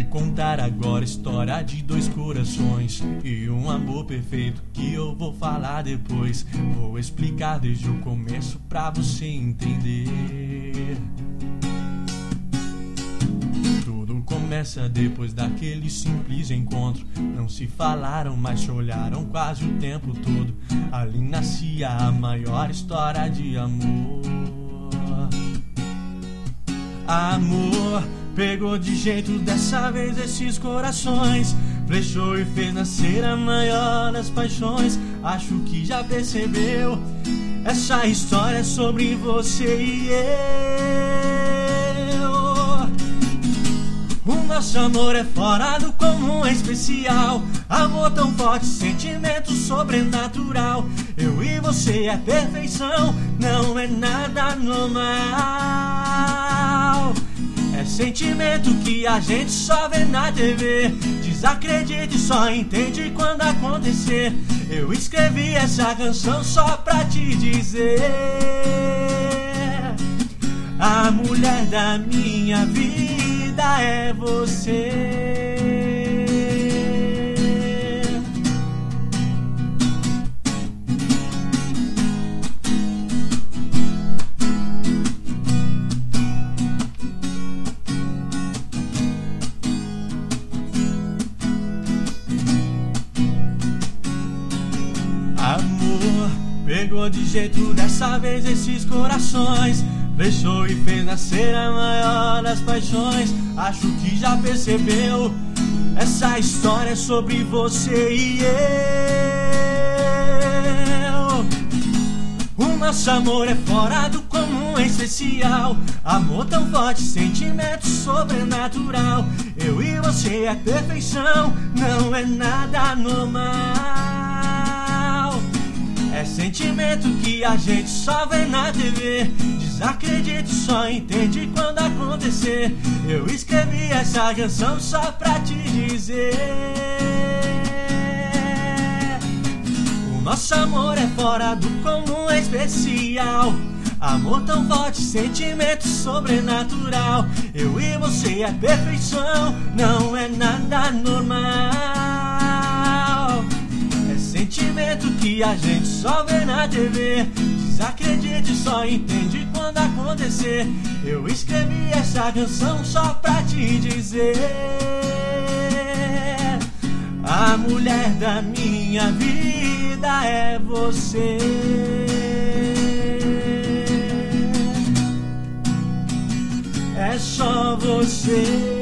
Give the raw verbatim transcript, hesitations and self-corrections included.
te contar agora a história de dois corações e um amor perfeito que eu vou falar depois. Vou explicar desde o começo pra você entender. Tudo começa depois daquele simples encontro. Não se falaram, mas se olharam quase o tempo todo. Ali nascia a maior história de amor. Amor pegou de jeito dessa vez esses corações, flechou e fez nascer a maior das paixões. Acho que já percebeu, essa história é sobre você e eu. O nosso amor é fora do comum, é especial. Amor tão forte, sentimento sobrenatural. Eu e você é perfeição, não é nada normal. É sentimento que a gente só vê na T V. Desacredite, só entende quando acontecer. Eu escrevi essa canção só pra te dizer: a mulher da minha vida é você. Amor pegou de jeito dessa vez esses corações, flechou e fez nascer a maior das paixões. Acho que já percebeu, essa história é sobre você e eu. O nosso amor é fora do comum, é especial. Amor tão forte, sentimento sobrenatural. Eu e você é perfeição, não é nada normal. É sentimento que a gente só vê na T V. Desacredite, só entende quando acontecer. Eu escrevi essa canção só pra te dizer: o nosso amor é fora do comum, é especial. Amor tão forte, sentimento sobrenatural. Eu e você é perfeição, não é nada normal. É sentimento que a gente só vê na T V. Desacredite, só entende quando acontecer. Eu escrevi essa canção só pra te dizer: a mulher da minha vida é você. É só você.